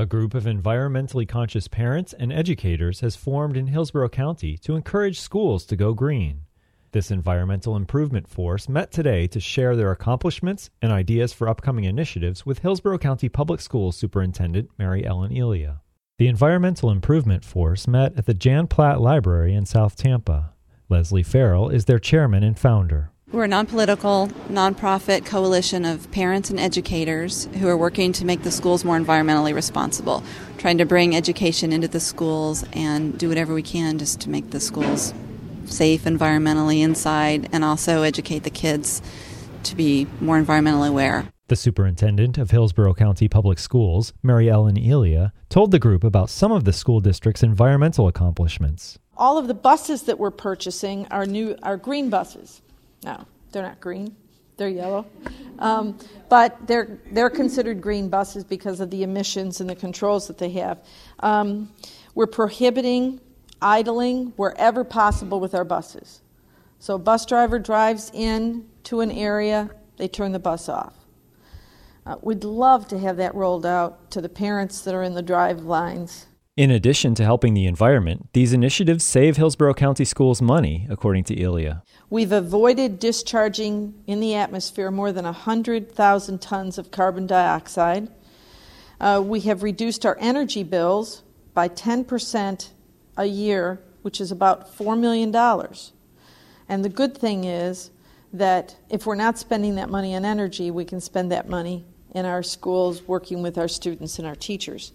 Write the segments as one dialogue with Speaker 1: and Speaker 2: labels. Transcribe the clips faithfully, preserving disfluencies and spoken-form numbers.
Speaker 1: A group of environmentally conscious parents and educators has formed in Hillsborough County to encourage schools to go green. This environmental improvement force met today to share their accomplishments and ideas for upcoming initiatives with Hillsborough County Public Schools Superintendent Mary Ellen Elia. The environmental improvement force met at the Jan Platt Library in South Tampa. Leslie Farrell is their chairman and founder.
Speaker 2: We're a non-political, nonprofit coalition of parents and educators who are working to make the schools more environmentally responsible, trying to bring education into the schools and do whatever we can just to make the schools safe environmentally inside and also educate the kids to be more environmentally aware.
Speaker 1: The superintendent of Hillsborough County Public Schools, Mary Ellen Elia, told the group about some of the school district's environmental accomplishments.
Speaker 3: All of the buses that we're purchasing are new, are green buses. No, they're not green. They're yellow. Um, but they're they're considered green buses because of the emissions and the controls that they have. Um, we're prohibiting idling wherever possible with our buses. So a bus driver drives in to an area, they turn the bus off. Uh, we'd love to have that rolled out to the parents that are in the drive lines.
Speaker 1: In addition to helping the environment, these initiatives save Hillsborough County Schools money, according to Elia.
Speaker 3: We've avoided discharging in the atmosphere more than one hundred thousand tons of carbon dioxide. Uh, we have reduced our energy bills by ten percent a year, which is about four million dollars. And the good thing is that if we're not spending that money on energy, we can spend that money in our schools working with our students and our teachers.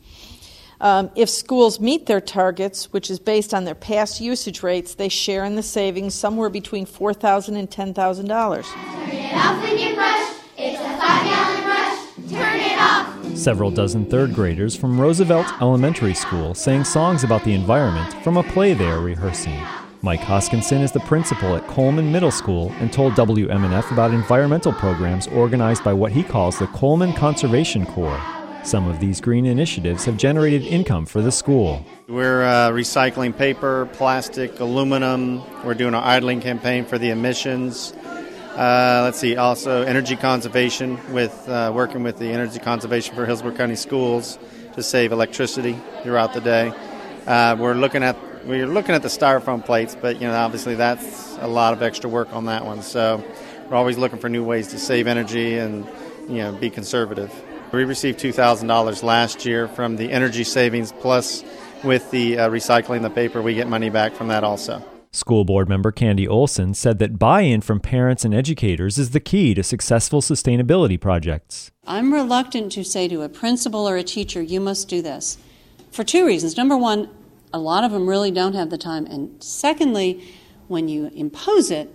Speaker 3: Um, if schools meet their targets, which is based on their past usage rates, they share in the savings somewhere between four thousand dollars and ten thousand dollars.
Speaker 4: Turn it off with your brush. It's a five-gallon brush. Turn it off.
Speaker 1: Several dozen third graders from Roosevelt Elementary School sang songs about the environment from a play they are rehearsing. Mike Hoskinson is the principal at Coleman Middle School and told W M N F about environmental programs organized by what he calls the Coleman Conservation Corps. Some of these green initiatives have generated income for the school.
Speaker 5: We're uh, recycling paper, plastic, aluminum. We're doing an idling campaign for the emissions. Uh, let's see, also energy conservation, with uh, working with the Energy Conservation for Hillsborough County Schools to save electricity throughout the day. Uh, we're looking at we're looking at the styrofoam plates, but you know obviously that's a lot of extra work on that one. So we're always looking for new ways to save energy and you know be conservative. We received two thousand dollars last year from the energy savings, plus with the uh, recycling the paper, we get money back from that also.
Speaker 1: School board member Candy Olson said that buy-in from parents and educators is the key to successful sustainability projects.
Speaker 6: I'm reluctant to say to a principal or a teacher, you must do this, for two reasons. Number one, a lot of them really don't have the time. And secondly, when you impose it,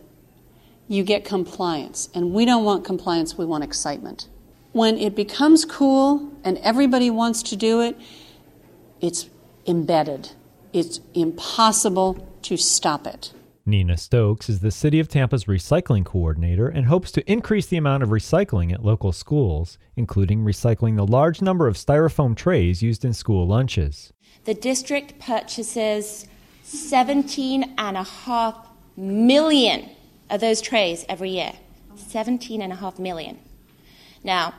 Speaker 6: you get compliance. And we don't want compliance, we want excitement. When it becomes cool and everybody wants to do it, it's embedded. It's impossible to stop it.
Speaker 1: Nina Stokes is the City of Tampa's recycling coordinator and hopes to increase the amount of recycling at local schools, including recycling the large number of styrofoam trays used in school lunches.
Speaker 7: The district purchases seventeen and a half million of those trays every year. seventeen and a half million. Now,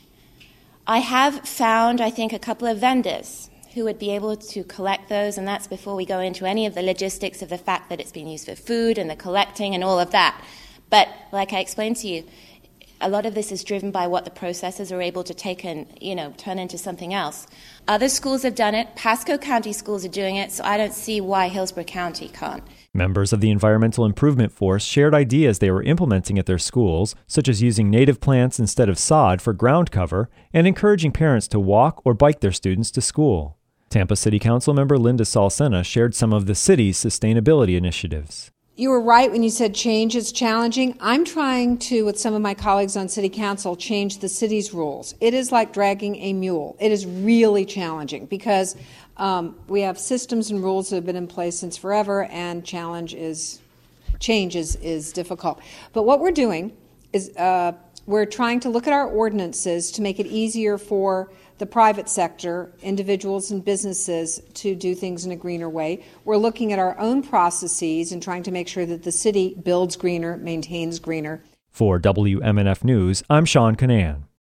Speaker 7: I have found, I think, a couple of vendors who would be able to collect those, and that's before we go into any of the logistics of the fact that it's being used for food and the collecting and all of that. But like I explained to you, a lot of this is driven by what the processors are able to take and, you know, turn into something else. Other schools have done it. Pasco County schools are doing it, so I don't see why Hillsborough County can't.
Speaker 1: Members of the Environmental Improvement Force shared ideas they were implementing at their schools, such as using native plants instead of sod for ground cover and encouraging parents to walk or bike their students to school. Tampa City Council member Linda Salsena shared some of the city's sustainability initiatives.
Speaker 8: You were right when you said change is challenging. I'm trying to, with some of my colleagues on City Council, change the city's rules. It is like dragging a mule. It is really challenging because um, we have systems and rules that have been in place since forever, and challenge is change is, is difficult. But what we're doing is uh, we're trying to look at our ordinances to make it easier for the private sector, individuals and businesses, to do things in a greener way. We're looking at our own processes and trying to make sure that the city builds greener, maintains greener.
Speaker 1: For W M N F News, I'm Sean Canan.